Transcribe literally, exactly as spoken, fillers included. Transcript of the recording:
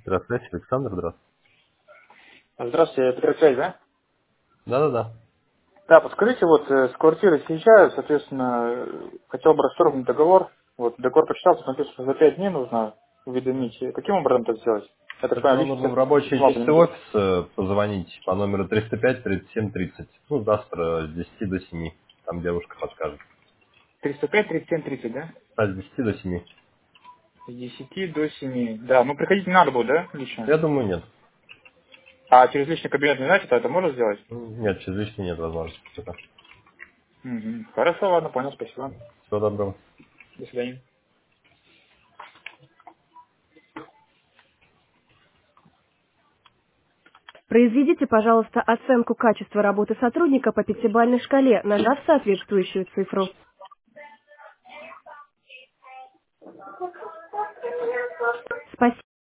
Здравствуйте, Александр, здравствуйте. Здравствуйте, это Петросвязь, да? Да-да-да. Да, подскажите, вот э, с квартиры съезжаю, соответственно, э, хотел бы расторгнуть договор. Вот договор почитал, смотрю, что за пять дней нужно уведомить. И каким образом это сделать? Я так Это понимаю, вам личный нужно в состав рабочие письма часы будет. офиса позвонить по номеру триста пять тридцать семь тридцать. Ну, завтра с десяти до семи. Там девушка подскажет. триста пять тридцать семь тридцать, да? А с десяти до семи. С десяти до семи. Да, ну приходить не надо будет, да, лично? Я думаю, нет. А через личный кабинет не знаете, то это можно сделать? М, Нет, через лишний нет возможности. Пока. Мгм. Хорошо, ладно, понял, спасибо. Всего доброго. До свидания. Произведите, пожалуйста, оценку качества работы сотрудника по пятибалльной шкале, нажав соответствующую цифру.